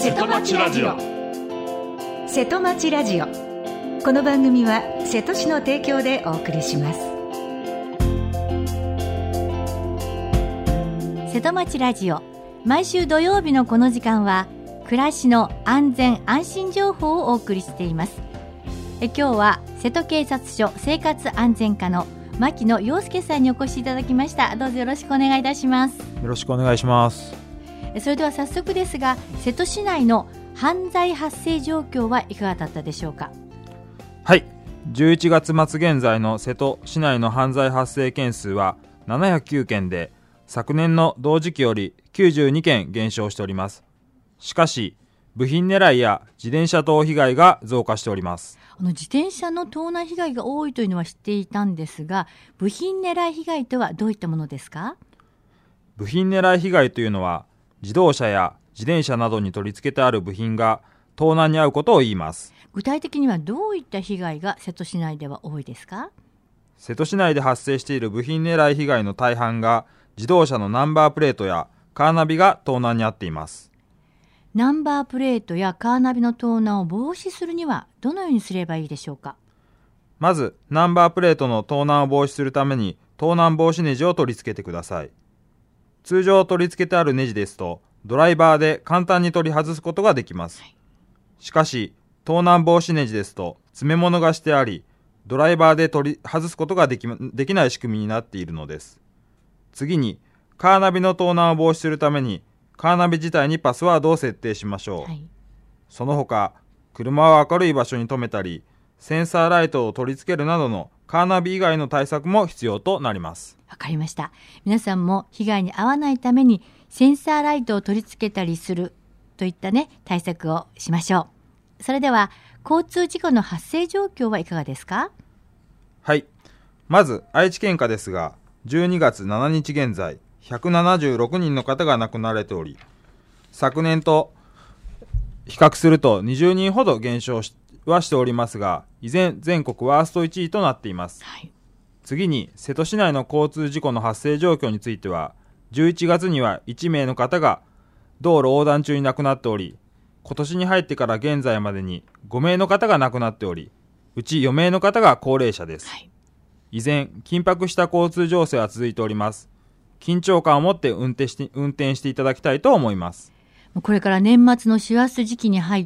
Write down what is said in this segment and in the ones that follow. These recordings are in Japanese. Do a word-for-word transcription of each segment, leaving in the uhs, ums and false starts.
瀬戸町ラジオ。 瀬戸町ラジオ、この番組は瀬戸市の提供でお送りします。 瀬戸町ラジオ、毎週土曜日のこの時間は暮らしの安全安心情報をお送りしています。え今日は瀬戸警察署生活安全課の牧野陽介さんにお越しいただきました。どうぞよろしくお願いいたします。 よろしくお願いします。 それでは早速ですが、瀬戸市内の犯罪発生状況はいかがだったでしょうか。 はい、じゅういちがつ末現在の瀬戸市内の犯罪発生件数はななひゃくきゅうけんで、昨年の同時期よりきゅうじゅうにけん減少しております。しかし部品狙いや自転車盗被害が増加しております。 あの自転車の盗難被害が多いというのは知っていたんですが、部品狙い被害とはどういったものですか。 部品狙い被害というのは、自動車や自転車などに取り付けてある部品が盗難に遭うことを言います。 具体的にはどういった被害が瀬戸市内では多いですか。 瀬戸市内で発生している部品狙い被害の大半が、自動車のナンバープレートやカーナビが盗難に遭っています。 ナンバープレートやカーナビの盗難を防止するにはどのようにすればいいでしょうか。 まずナンバープレートの盗難を防止するために、盗難防止ネジを取り付けてください。通常取り付けてあるネジですと、ドライバーで簡単に取り外すことができます。しかし盗難防止ネジですと詰め物がしてあり、ドライバーで取り外すことができ、できない仕組みになっているのです。次にカーナビの盗難を防止するために、カーナビ自体にパスワードを設定しましょう。はい、その他、車を明るい場所に止めたり、センサーライトを取り付けるなどのカーナビ以外の対策も必要となります。 わかりました。皆さんも被害に遭わないためにセンサーライトを取り付けたりするといったね、対策をしましょう。それでは交通事故の発生状況はいかがですか。 はい、まず愛知県下ですが、じゅうにがつついたち現在ひゃくななじゅうろくにんの方が亡くなられており、昨年と比較するとにじゅうにんほど減少しはしておりますが、依然全国ワーストいちいとなっています。はい、次に瀬戸市内の交通事故の発生状況については、じゅういちがつにはいちめいの方が道路横断中に亡くなっており、今年に入ってから現在までにごめいの方が亡くなっており、うちよめいの方が高齢者です。はい、依然緊迫した交通情勢は続いております。緊張感を持って運転して、運転していただきたいと思います。 これから年末の師走時期に入って、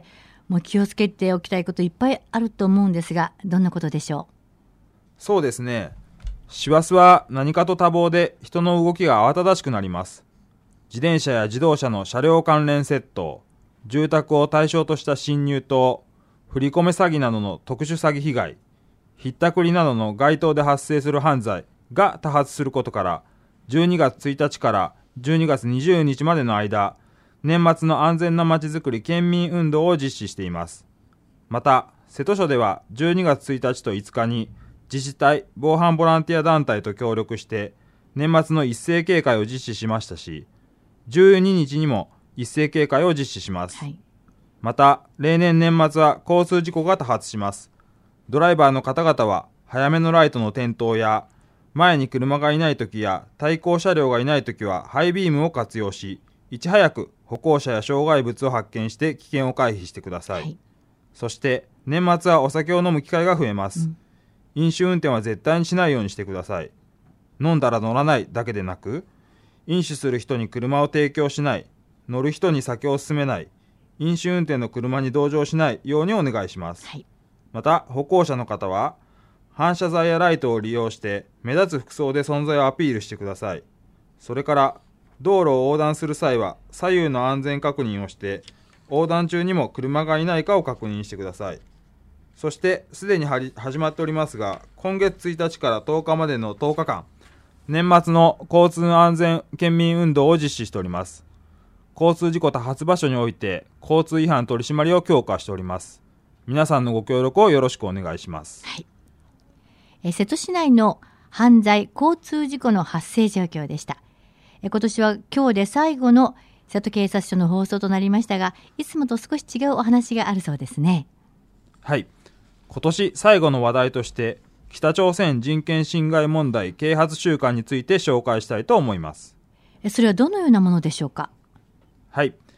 もう気をつけておきたいこといっぱいあると思うんですが、どんなことでしょう。 そうですね、師走は何かと多忙で人の動きが慌ただしくなります。自転車や自動車の車両関連窃盗、住宅を対象とした侵入等、振り込め詐欺などの特殊詐欺被害、ひったくりなどの街頭で発生する犯罪が多発することから、じゅうにがつついたちからじゅうにがつにじゅうにちまでの間、年末の安全なまちづくり県民運動を実施しています。また瀬戸署ではじゅうにがつついたちといつかに自治体、防犯ボランティア団体と協力して年末の一斉警戒を実施しましたし、じゅうににちにも一斉警戒を実施します。はい、また例年年末は交通事故が多発します。ドライバーの方々は早めのライトの点灯や、前に車がいないときや対向車両がいないときはハイビームを活用し、いち早く歩行者や障害物を発見して危険を回避してください。はい、そして年末はお酒を飲む機会が増えます。うん、飲酒運転は絶対にしないようにしてください。飲んだら乗らないだけでなく、飲酒する人に車を提供しない、乗る人に酒を勧めない、飲酒運転の車に同乗しないようにお願いします。はい、また歩行者の方は反射材やライトを利用して目立つ服装で存在をアピールしてください。それから道路を横断する際は左右の安全確認をして、横断中にも車がいないかを確認してください。そしてすでに始まっておりますが、今月ついたちからとおかまでのとおかかん、年末の交通安全県民運動を実施しております。交通事故多発場所において交通違反取り締まりを強化しております。皆さんのご協力をよろしくお願いします。 はい、え瀬戸市内の犯罪交通事故の発生状況でした。え今年は今日で最後の瀬戸警察署の放送となりましたが、いつもと少し違うお話があるそうですね。 はい、今年最後の話題として北朝鮮人権侵害問題啓発週間について紹介したいと思います。 それはどのようなものでしょうか。 はい、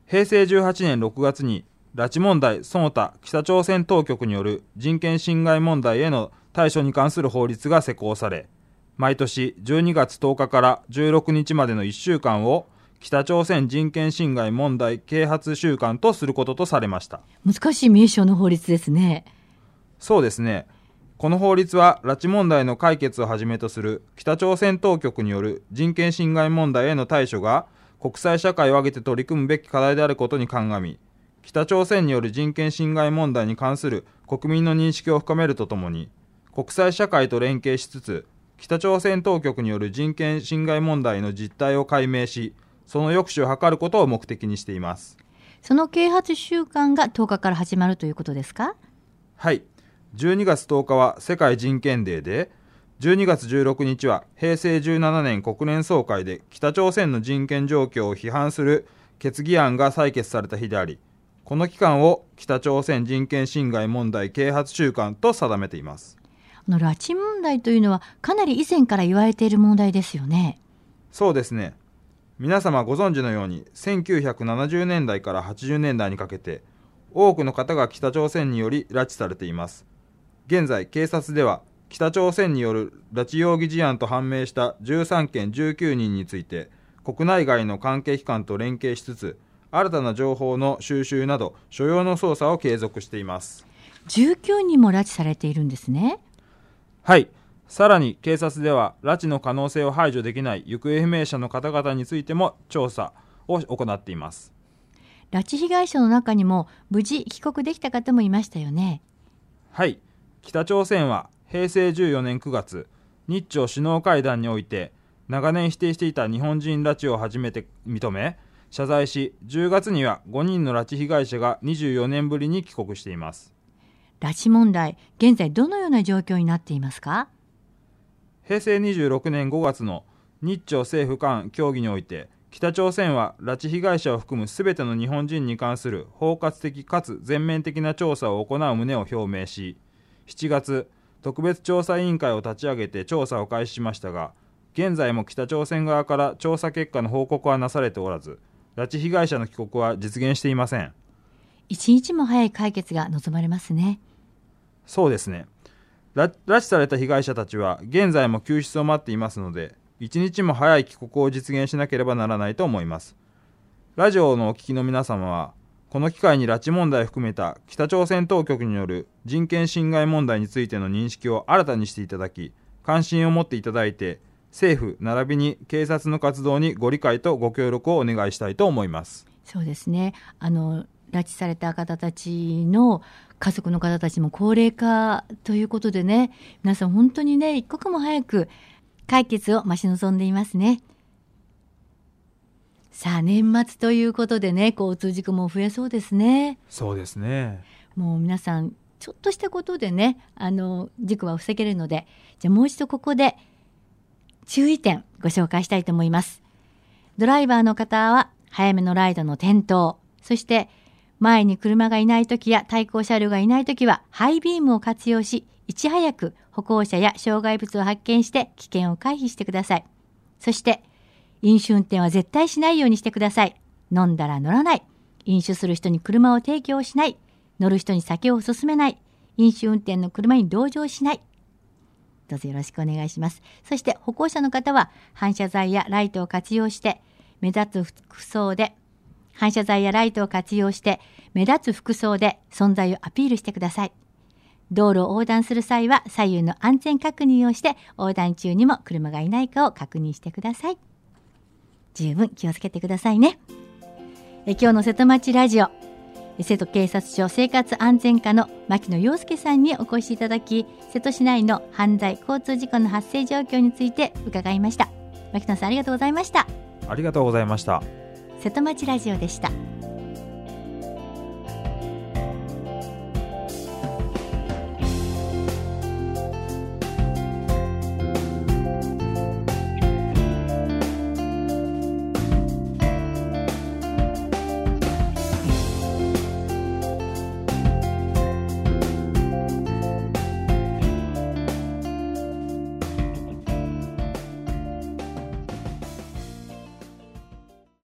へいせいじゅうはちねんろくがつに拉致問題その他北朝鮮当局による人権侵害問題への対処に関する法律が施行され、毎年じゅうにがつとおかからじゅうろくにちまでのいっしゅうかんを北朝鮮人権侵害問題啓発週間とすることとされました。 難しい名称の法律ですね。 そうですね。この法律は拉致問題の解決をはじめとする北朝鮮当局による人権侵害問題への対処が国際社会を挙げて取り組むべき課題であることに鑑み、北朝鮮による人権侵害問題に関する国民の認識を深めるとともに、国際社会と連携しつつ北朝鮮当局による人権侵害問題の実態を解明し、その抑止を図ることを目的にしています。 その啓発週間がとおかから始まるということですか？ はい。じゅうにがつとおかは世界人権デーで、じゅうにがつじゅうろくにちはへいせいじゅうななねん国連総会で北朝鮮の人権状況を批判する決議案が採決された日であり、この期間を北朝鮮人権侵害問題啓発週間と定めています。 あの拉致問題というのはかなり以前から言われている問題ですよね。 そうですね。皆様ご存知のようにせんきゅうひゃくななじゅうねんだいからはちじゅうねんだいにかけて多くの方が北朝鮮により拉致されています。現在警察では北朝鮮による拉致容疑事案と判明したじゅうさんけんじゅうきゅうにんについて国内外の関係機関と連携しつつ新たな情報の収集など所要の捜査を継続しています。 じゅうきゅうにんも拉致されているんですね。 はい。さらに警察では拉致の可能性を排除できない行方不明者の方々についても調査を行っています。 拉致被害者の中にも無事帰国できた方もいましたよね。 はい。北朝鮮はへいせいじゅうよねんくがつ、日朝首脳会談において長年否定していた日本人拉致を初めて認め謝罪し、じゅうがつにはごにんの拉致被害者がにじゅうよねんぶりに帰国しています。 拉致問題、現在どのような状況になっていますか？ へいせいにじゅうろくねんごがつの日朝政府間協議において、北朝鮮は拉致被害者を含むすべての日本人に関する包括的かつ全面的な調査を行う旨を表明し、しちがつ、特別調査委員会を立ち上げて調査を開始しましたが、現在も北朝鮮側から調査結果の報告はなされておらず、拉致被害者の帰国は実現していません。 一日も早い解決が望まれますね。 そうですね。拉致された被害者たちは現在も救出を待っていますので、一日も早い帰国を実現しなければならないと思います。ラジオのお聞きの皆様は、この機会に拉致問題を含めた北朝鮮当局による人権侵害問題についての認識を新たにしていただき、関心を持っていただいて、政府並びに警察の活動にご理解とご協力をお願いしたいと思います。 そうですね。あの拉致された方たちの家族の方たちも高齢化ということでね、皆さん本当にね、一刻も早く解決を待ち望んでいますね。さあ年末ということでね、交通事故も増えそうですね。 そうですね。 もう皆さんちょっとしたことでね、あの事故は防げるので、じゃあもう一度ここで注意点ご紹介したいと思います。ドライバーの方は早めのライトの点灯、そして前に車がいないときや対向車両がいないときはハイビームを活用し、いち早く歩行者や障害物を発見して危険を回避してください。そして飲酒運転は絶対しないようにしてください。飲んだら乗らない。飲酒する人に車を提供しない。乗る人に酒を勧めない。飲酒運転の車に同乗しない。どうぞよろしくお願いします。そして歩行者の方は反射材やライトを活用して目立つ服装で反射材やライトを活用して目立つ服装で存在をアピールしてください。道路を横断する際は左右の安全確認をして横断中にも車がいないかを確認してください。十分気をつけてくださいね。え今日の瀬戸町ラジオ、瀬戸警察署生活安全課の牧野陽介さんにお越しいただき、瀬戸市内の犯罪交通事故の発生状況について伺いました。牧野さん、ありがとうございました。 ありがとうございました。 瀬戸町ラジオでした。